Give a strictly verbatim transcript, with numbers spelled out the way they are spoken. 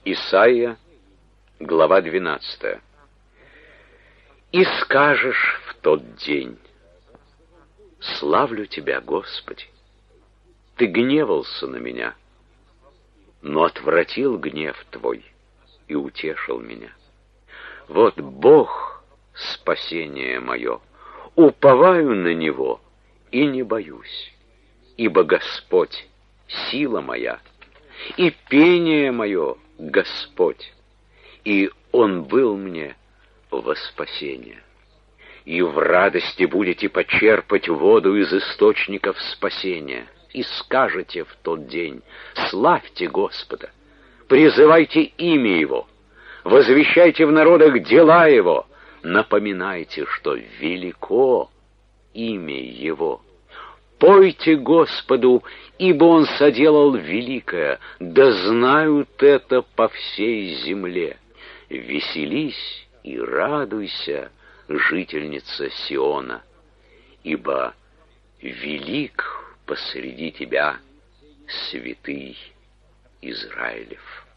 Исайя, глава двенадцатая. «И скажешь в тот день: славлю Тебя, Господи! Ты гневался на меня, но отвратил гнев Твой и утешил меня. Вот Бог — спасение мое, уповаю на Него и не боюсь, ибо Господь — сила моя, и пение мое — Господь, и Он был мне во спасение. И в радости будете почерпать воду из источников спасения, и скажете в тот день: славьте Господа, призывайте имя Его, возвещайте в народах дела Его, напоминайте, что велико имя Его. Пойте Господу, ибо Он соделал великое, да знают это по всей земле. Веселись и радуйся, жительница Сиона, ибо велик посреди тебя святый Израилев».